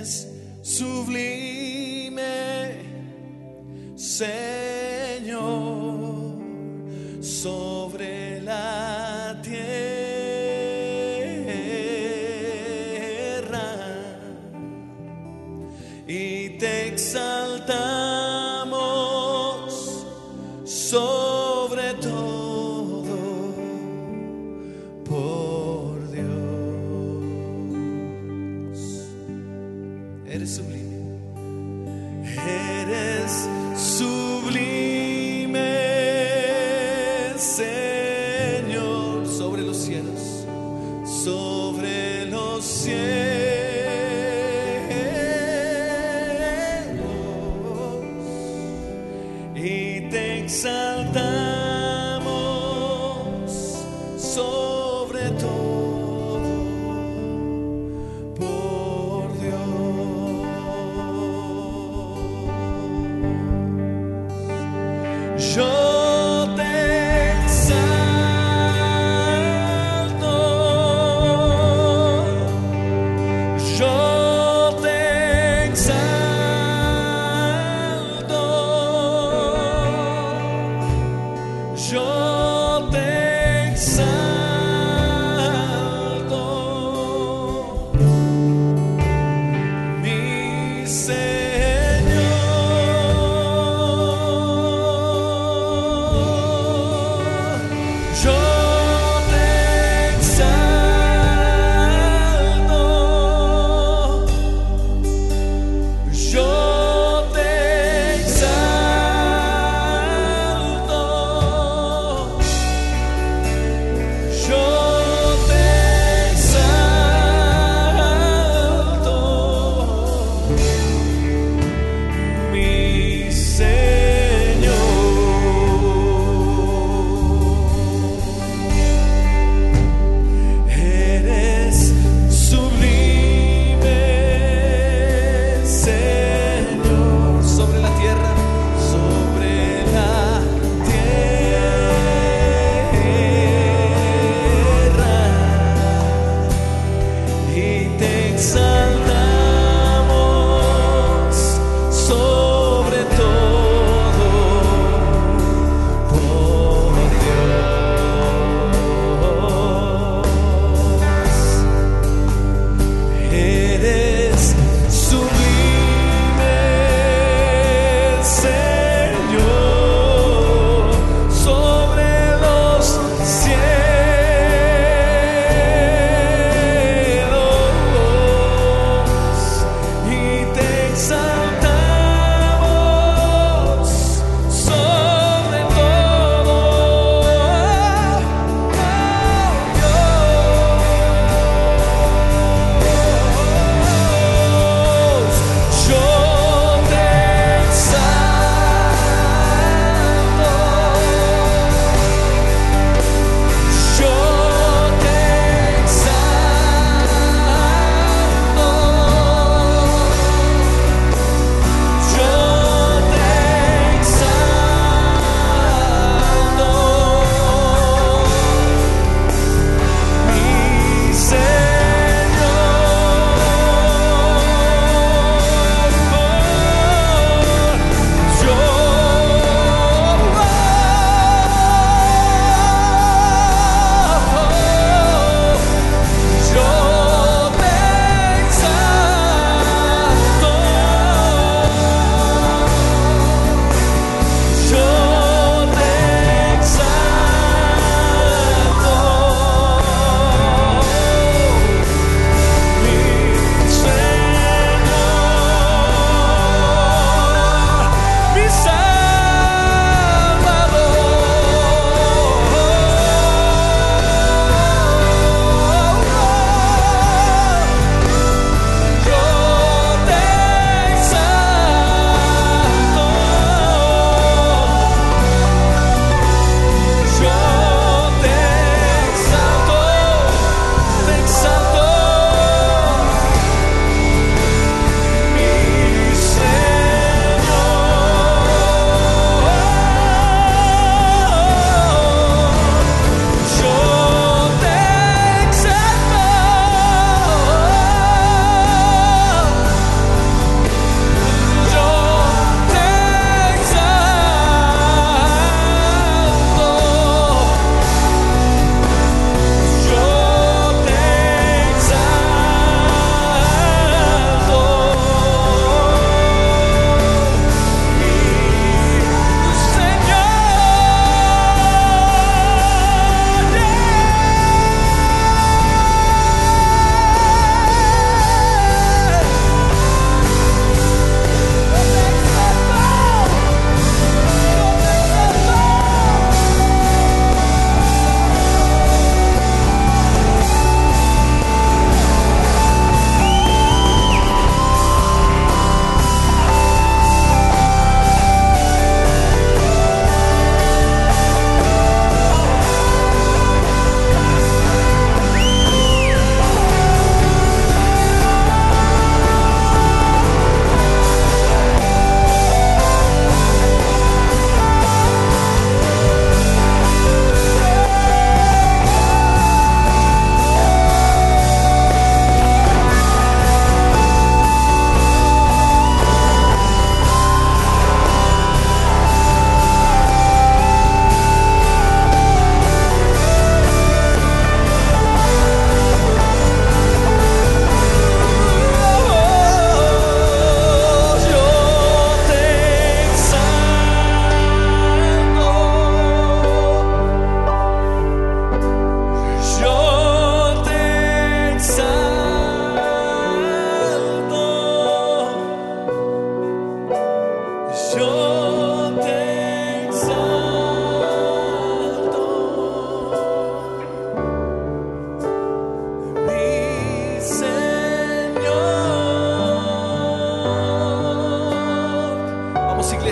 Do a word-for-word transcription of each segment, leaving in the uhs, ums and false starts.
Eres sublime, Señor, sobre la tierra, y te exaltamos sobre todo, por Dios. Eres sublime. Eres sublime, Señor, sobre los cielos, sobre los cielos, y te exaltamos sobre todo, por Dios.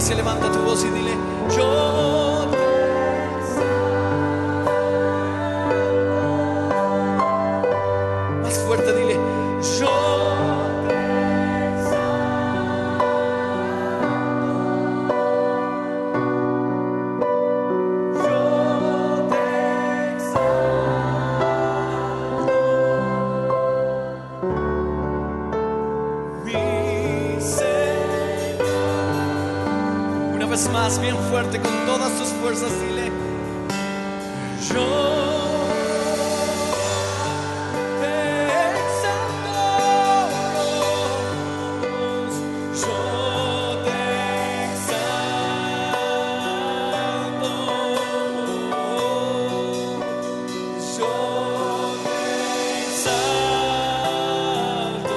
iglesia, levanta tu voz y dile: yo te exalto. Más fuerte, dile: yo te más, bien fuerte, con todas tus fuerzas, dile: yo te exalto, yo te exalto, yo te exalto,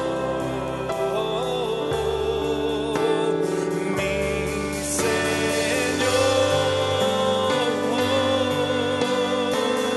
mi Señor.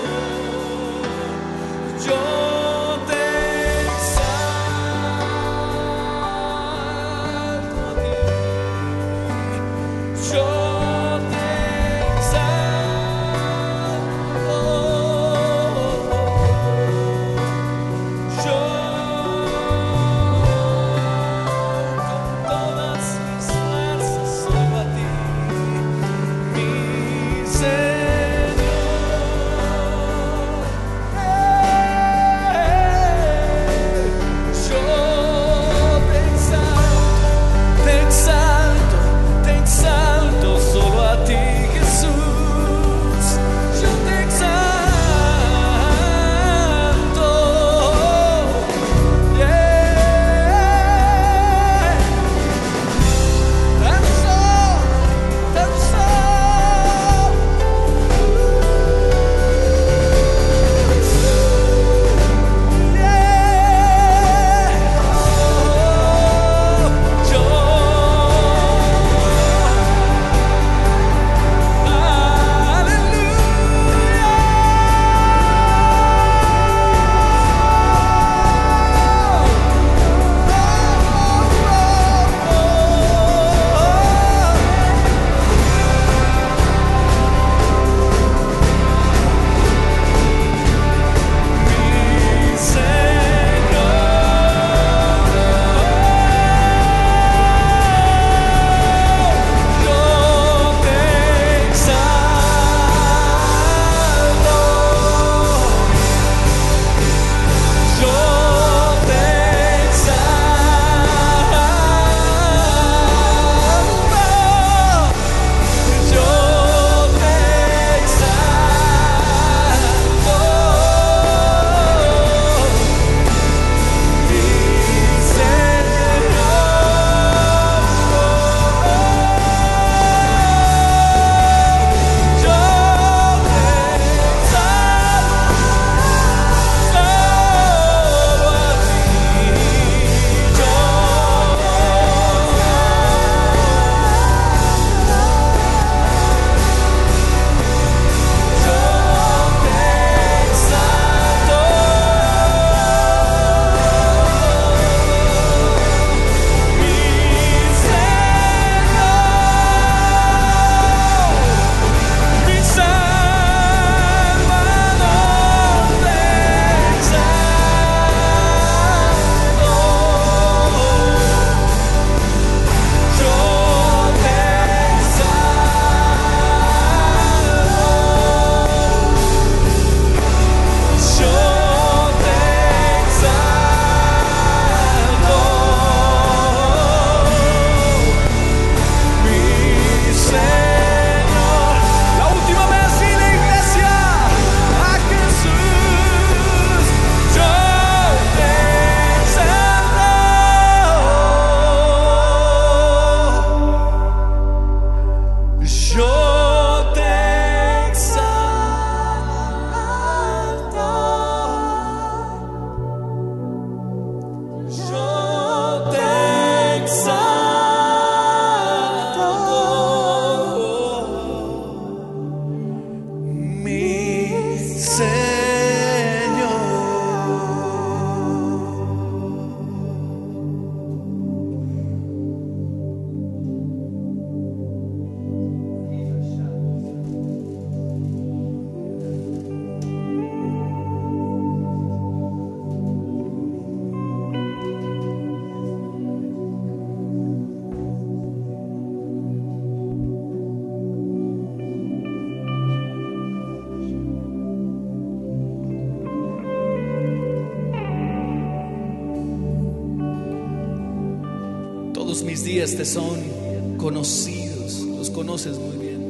Todos mis días te son conocidos, los conoces muy bien.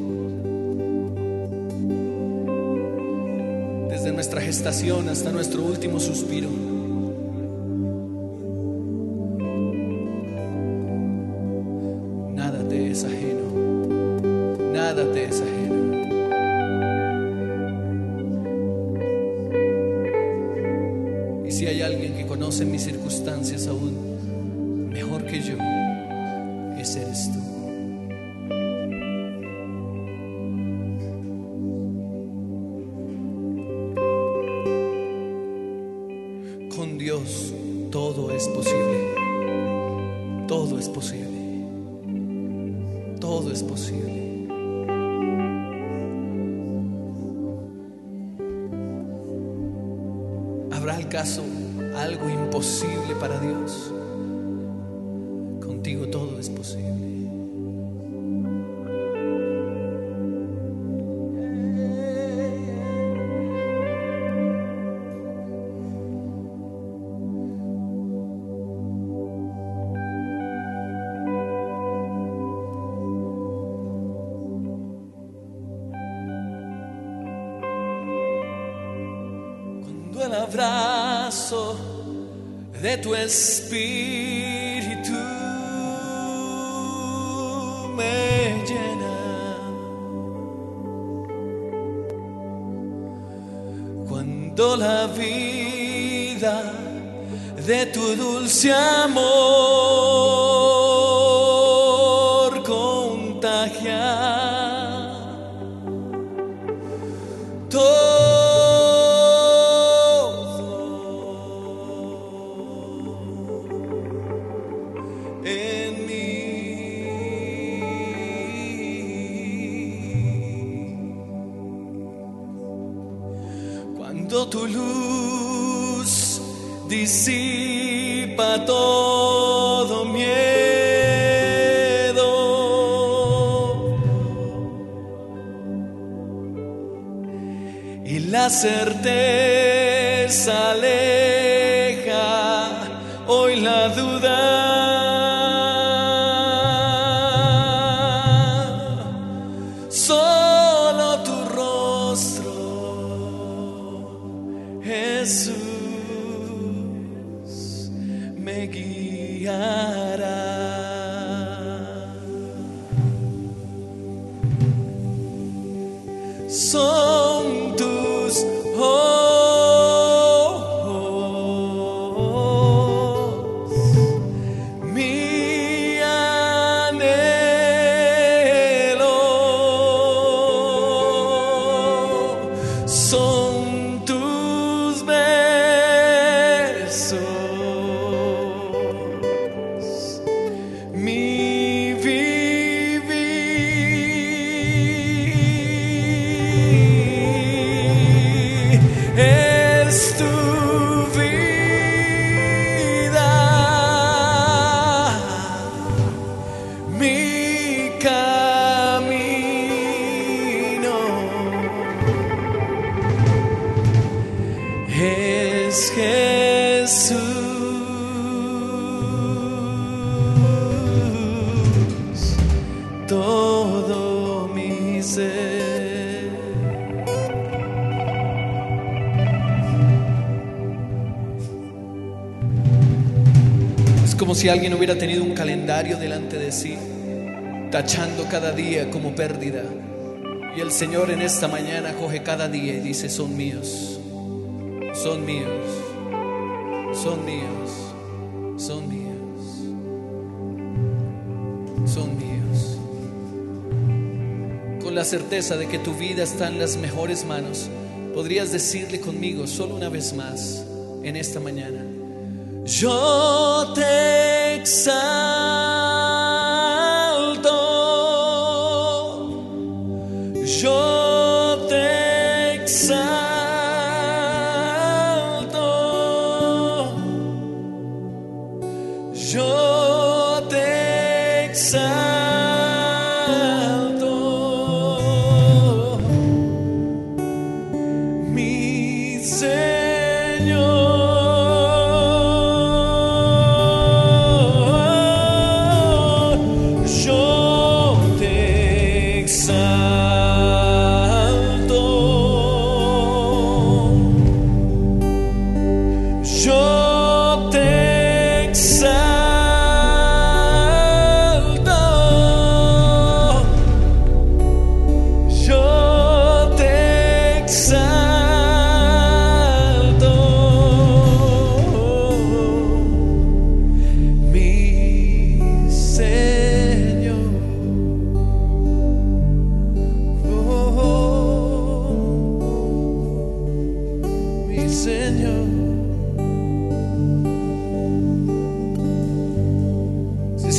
Desde nuestra gestación hasta nuestro último suspiro. Nada te es ajeno, nada te es ajeno. Y si hay alguien que conoce mis circunstancias aún mejor que yo, ese eres tú. Con Dios todo es posible. Todo es posible. Todo es posible. ¿Habrá acaso algo imposible para Dios? Contigo todo es posible. Cuando el abrazo de tu espíritu me llena, cuando la vida de tu dulce amor contagia, en mí, cuando tu luz disipa todo miedo y la certeza aleja hoy la duda. Solo tu rostro, Jesús, me guiará. Son tus ojos mi anhelo, son tus besos mi vivir, es tu vida, mi camino, es Jesús, todo mi ser. Es como si alguien hubiera tenido un calendario delante de sí, tachando cada día como pérdida. Y el Señor en esta mañana coge cada día y dice: son míos, son míos, son míos, son míos, son míos. Con la certeza de que tu vida está en las mejores manos, podrías decirle conmigo solo una vez más en esta mañana: yo te exalto, yo te exalto, yo te exalto, mi Señor.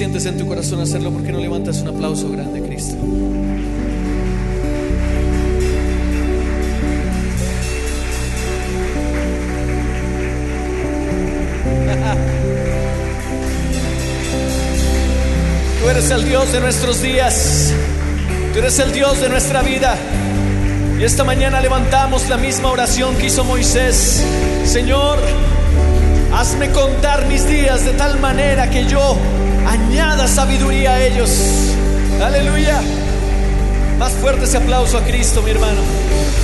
sientes en tu corazón hacerlo, ¿por qué no levantas un aplauso grande a Cristo? Tú eres el Dios de nuestros días, tú eres el Dios de nuestra vida. Y esta mañana levantamos la misma oración que hizo Moisés. Señor, hazme contar mis días de tal manera que yo añada sabiduría a ellos. Aleluya. Más fuerte ese aplauso a Cristo, mi hermano.